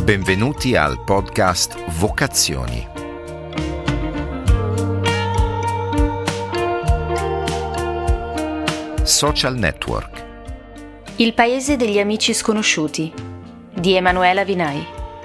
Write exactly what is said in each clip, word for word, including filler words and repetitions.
Benvenuti al podcast Vocazioni. Social Network. Il paese degli amici sconosciuti di Emanuela Vinai.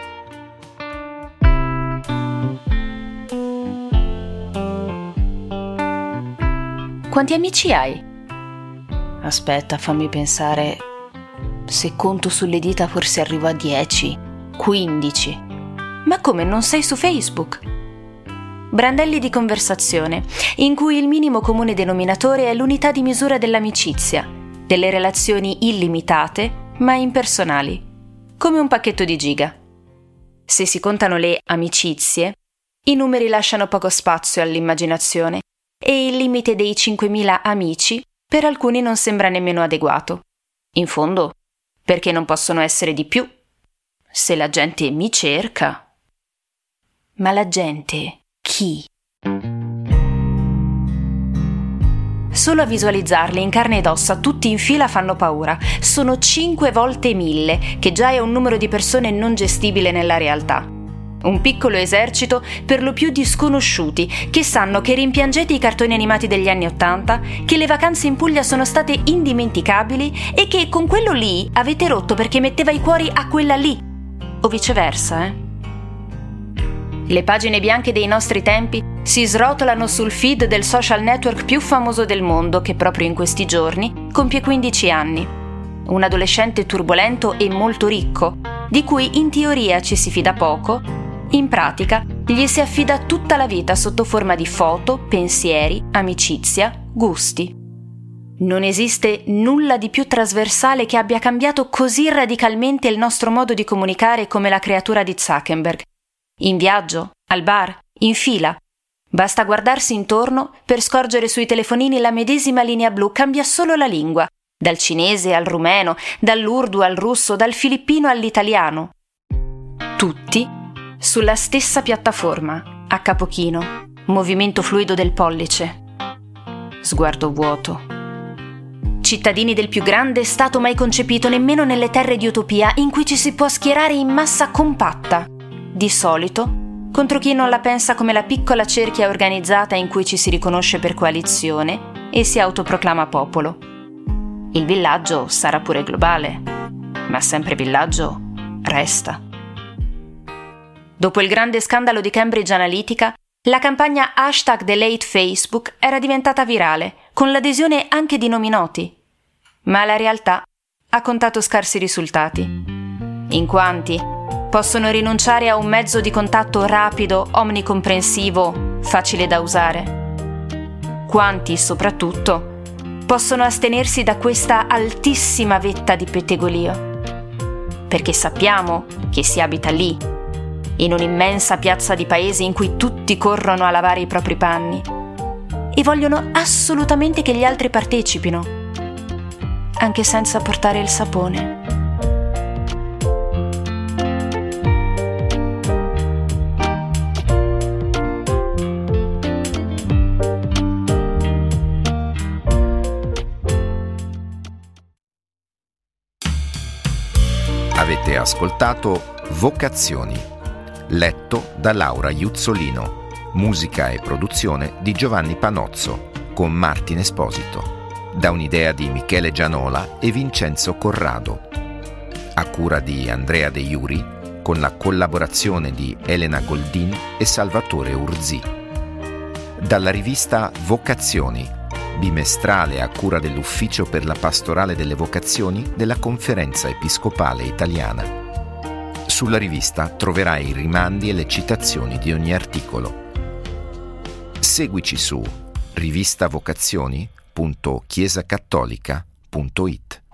Quanti amici hai? Aspetta, fammi pensare. Se conto sulle dita forse arrivo a dieci, quindici. Ma come, non sei su Facebook? Brandelli di conversazione, in cui il minimo comune denominatore è l'unità di misura dell'amicizia, delle relazioni illimitate ma impersonali, come un pacchetto di giga. Se si contano le amicizie, i numeri lasciano poco spazio all'immaginazione e il limite dei cinquemila amici per alcuni non sembra nemmeno adeguato. In fondo, perché non possono essere di più? Se la gente mi cerca. Ma la gente chi? Solo a visualizzarli in carne ed ossa, tutti in fila, fanno paura. Sono cinque volte mille, che già è un numero di persone non gestibile nella realtà. Un piccolo esercito per lo più di sconosciuti che sanno che rimpiangete i cartoni animati degli anni Ottanta, che le vacanze in Puglia sono state indimenticabili e che con quello lì avete rotto perché metteva i cuori a quella lì, o viceversa, eh? Le pagine bianche dei nostri tempi si srotolano sul feed del social network più famoso del mondo, che proprio in questi giorni compie quindici anni. Un adolescente turbolento e molto ricco, di cui in teoria ci si fida poco, in pratica gli si affida tutta la vita sotto forma di foto, pensieri, amicizia, gusti. Non esiste nulla di più trasversale che abbia cambiato così radicalmente il nostro modo di comunicare come la creatura di Zuckerberg. In viaggio, al bar, in fila. Basta guardarsi intorno per scorgere sui telefonini la medesima linea blu, cambia solo la lingua, dal cinese al rumeno, dall'urdu al russo, dal filippino all'italiano. Tutti sulla stessa piattaforma, a capo chino, movimento fluido del pollice, sguardo vuoto. Cittadini del più grande stato mai concepito nemmeno nelle terre di utopia, in cui ci si può schierare in massa compatta, di solito contro chi non la pensa come la piccola cerchia organizzata in cui ci si riconosce per coalizione e si autoproclama popolo. Il villaggio sarà pure globale, ma sempre villaggio resta. Dopo il grande scandalo di Cambridge Analytica, la campagna hashtag Delete Facebook era diventata virale, con l'adesione anche di nomi noti. Ma la realtà ha contato scarsi risultati. In quanti possono rinunciare a un mezzo di contatto rapido, omnicomprensivo, facile da usare? Quanti, soprattutto, possono astenersi da questa altissima vetta di pettegolio? Perché sappiamo che si abita lì, in un'immensa piazza di paesi in cui tutti corrono a lavare i propri panni e vogliono assolutamente che gli altri partecipino, anche senza portare il sapone. Avete ascoltato Vocazioni, letto da Laura Iuzzolino, musica e produzione di Giovanni Panozzo, con Martin Esposito, da un'idea di Michele Gianola e Vincenzo Corrado, a cura di Andrea De Iuri, con la collaborazione di Elena Goldin e Salvatore Urzì. Dalla rivista Vocazioni, bimestrale a cura dell'Ufficio per la Pastorale delle Vocazioni della Conferenza Episcopale Italiana. Sulla rivista troverai i rimandi e le citazioni di ogni articolo. Seguici su rivistavocazioni punto chiesa cattolica punto it.